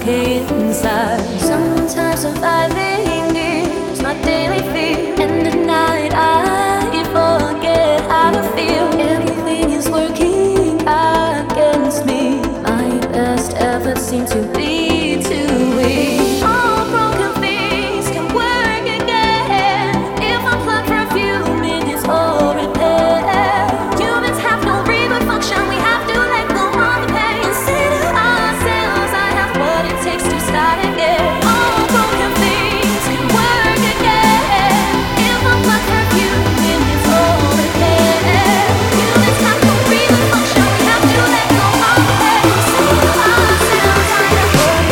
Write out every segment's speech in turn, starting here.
okay inside. Sometimes surviving is my daily fear, and at night I forget how to feel. Everything is working against me. My best efforts seem to be too weak. All broken things can work again if I plug for a few minutes or repair. Humans have no real function. We have to let go of the pain and say to ourselves, I have what it takes to start again. All broken things can work again if I plug for a few minutes or repair. Humans have no real function. We have to let go of the pain and say to ourselves, I have what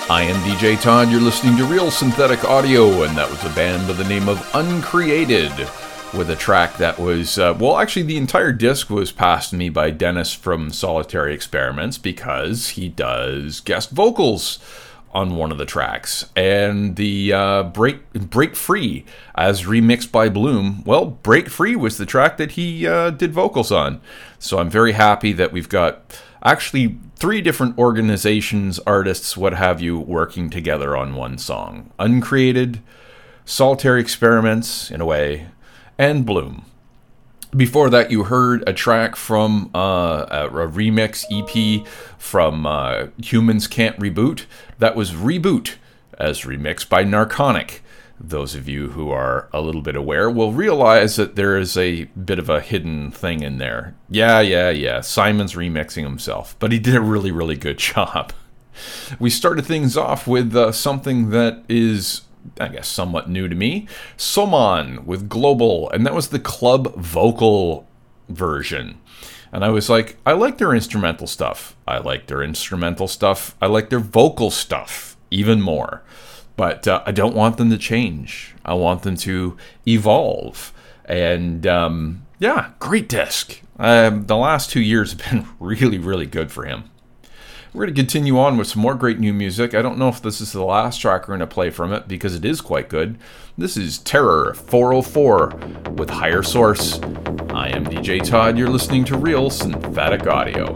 I am DJ Todd, you're listening to Real Synthetic Audio, and that was a band by the name of Uncreated, with a track that was, actually the entire disc was passed to me by Dennis from Solitary Experiments, because he does guest vocals on one of the tracks. And the Break Free, as remixed by Bloom, well, Break Free was the track that he did vocals on. So I'm very happy that we've got actually 3 different organizations, artists, what have you, working together on one song. Uncreated, Solitary Experiments, in a way, and Bloom. Before that, you heard a track from a remix EP from Humans Can't Reboot. That was Reboot, as remixed by Narconic. Those of you who are a little bit aware will realize that there is a bit of a hidden thing in there. Yeah. Simon's remixing himself, but he did a really, really good job. We started things off with something that is, I guess, somewhat new to me. Soman with Global, and that was the club vocal version. And I was like, I like their instrumental stuff. I like their vocal stuff even more. But I don't want them to change. I want them to evolve. And great disc. The last 2 years have been really, really good for him. We're going to continue on with some more great new music. I don't know if this is the last track we're going to play from it, because it is quite good. This is Terror 404 with Higher Source. I am DJ Todd. You're listening to Real Synthetic Audio.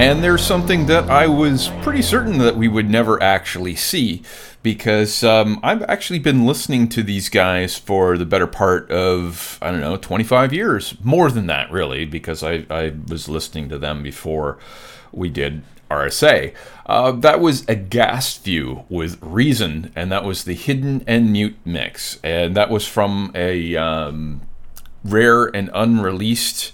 And there's something that I was pretty certain that we would never actually see, because I've actually been listening to these guys for the better part of, 25 years. More than that, really, because I was listening to them before we did RSA. That was A Ghast View with Reason, and that was the Hidden and Mute mix. And that was from a rare and unreleased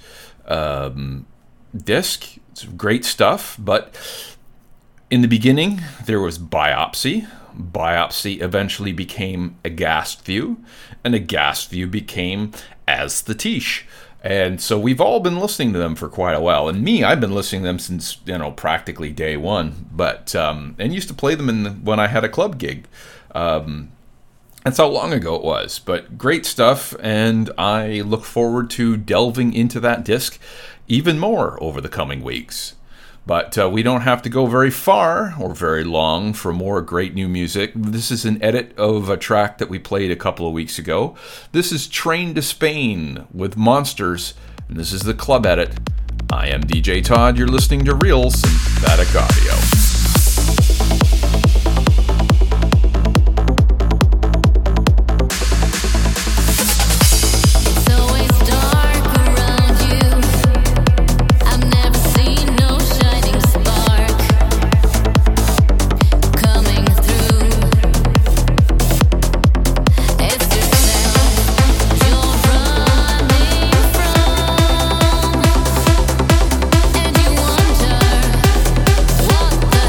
disc. It's great stuff, but in the beginning, there was Biopsy. Biopsy eventually became A Ghast View, and A Ghast View became As the Tiche. And so we've all been listening to them for quite a while. And me, I've been listening to them since, practically day one. But and used to play them when I had a club gig. That's how long ago it was. But great stuff, and I look forward to delving into that disc even more over the coming weeks. But we don't have to go very far or very long for more great new music. This is an edit of a track that we played a couple of weeks ago. This is Train to Spain with Monsters, and this is the club edit. I am DJ Todd. You're listening to Real Synthetic Audio. What the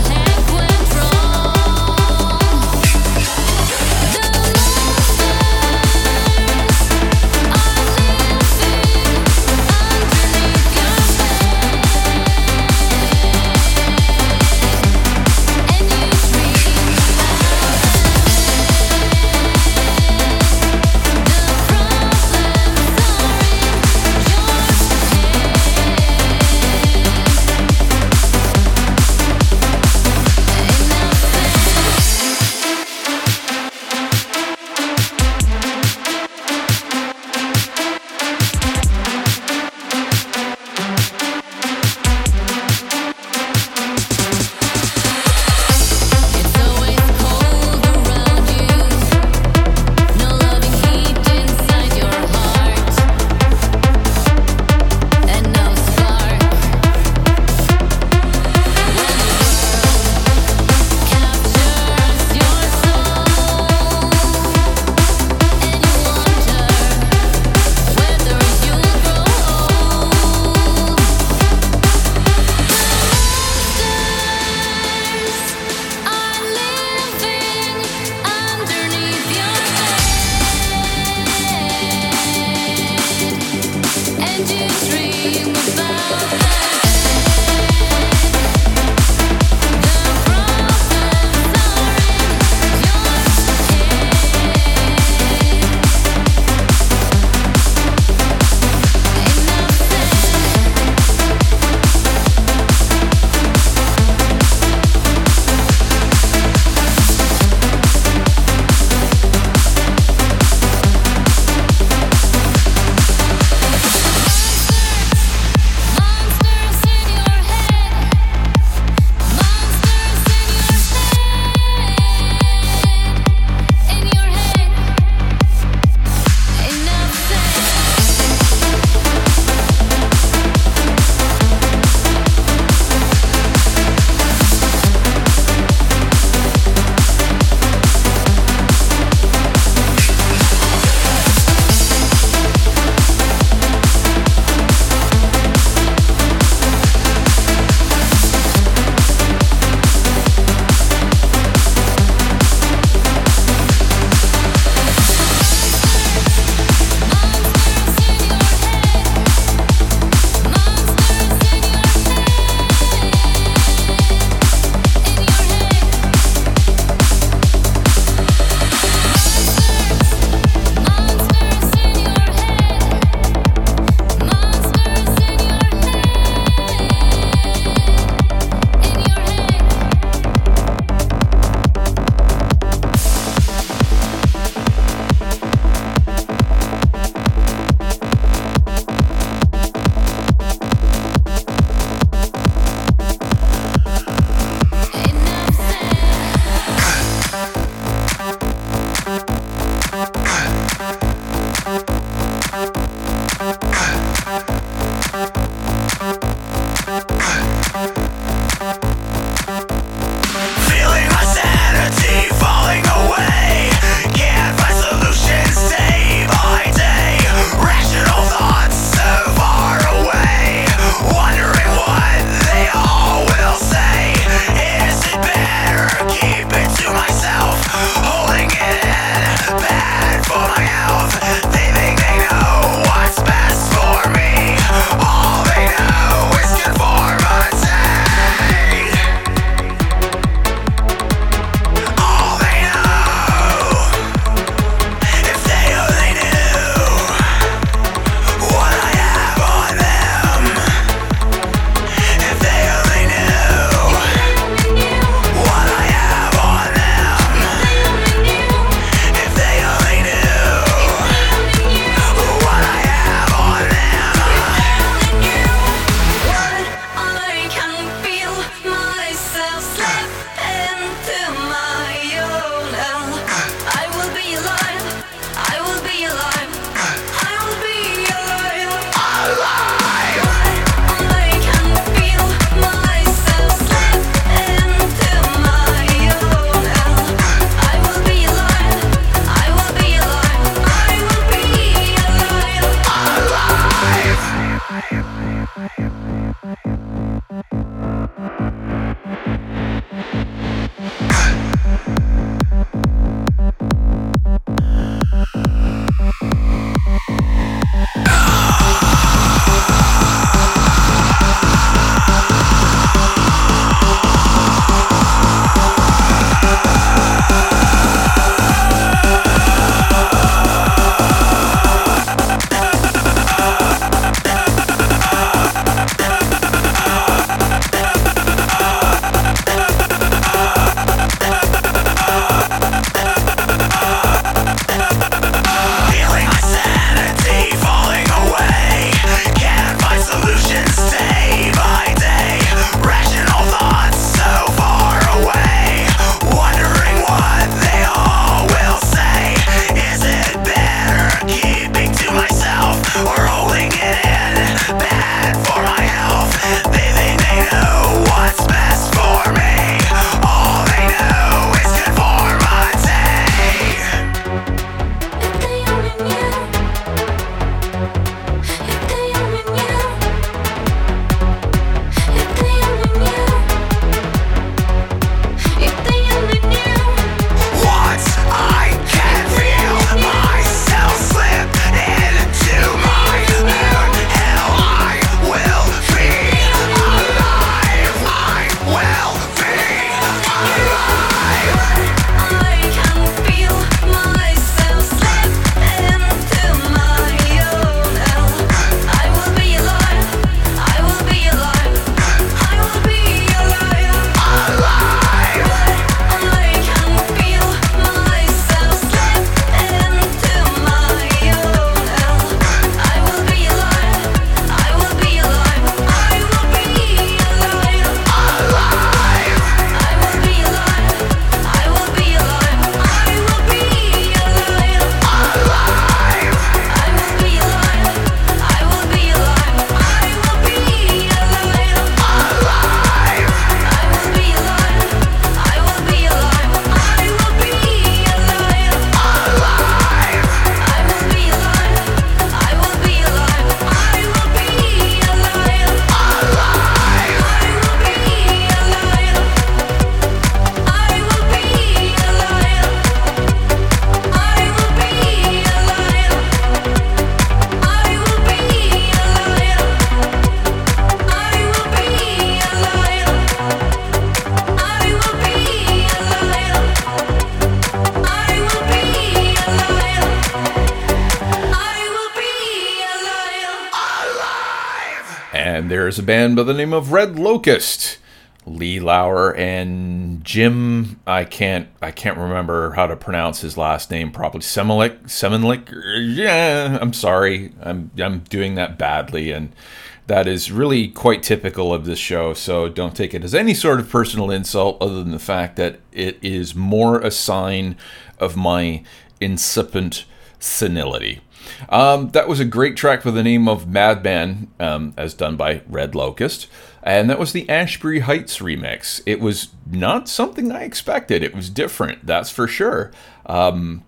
And there's a band by the name of Red Locust. Lee Lauer and Jim, I can't remember how to pronounce his last name properly. Semenlik. Yeah, I'm sorry. I'm doing that badly, and that is really quite typical of this show, so don't take it as any sort of personal insult other than the fact that it is more a sign of my incipient senility. That was a great track with the name of Madman, as done by Red Locust, and that was the Ashbury Heights remix. It was not something I expected. It was different, that's for sure. Gonna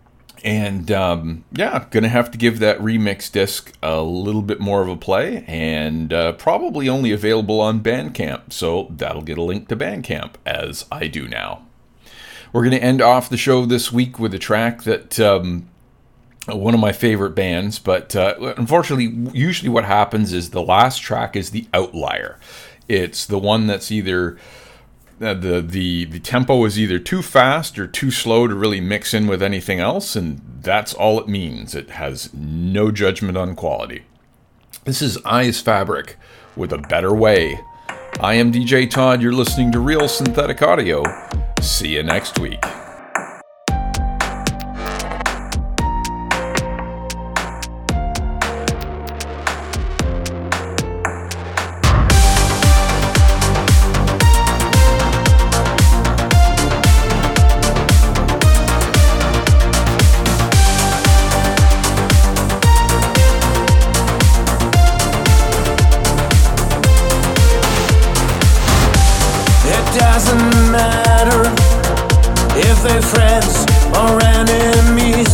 have to give that remix disc a little bit more of a play, and probably only available on Bandcamp, so that'll get a link to Bandcamp, as I do now. We're going to end off the show this week with a track that one of my favorite bands, but unfortunately, usually what happens is the last track is the outlier. It's the one that's either the tempo is either too fast or too slow to really mix in with anything else, and that's all it means. It has no judgment on quality. This is Eyes Fabric with A Better Way. I am DJ Todd. You're listening to Real Synthetic Audio. See you next week. Doesn't matter if they're friends or enemies,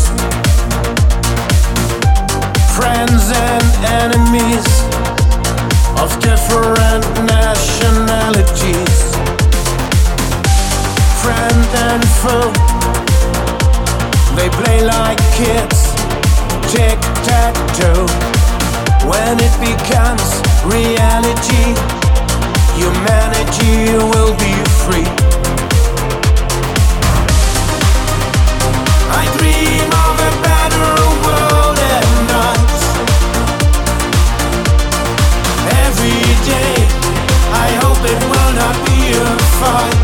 friends and enemies of different nationalities, friend and foe, they play like kids, tic-tac-toe. When it becomes reality, humanity will be free. I dream of a better world at night. Every day I hope it will not be a fight.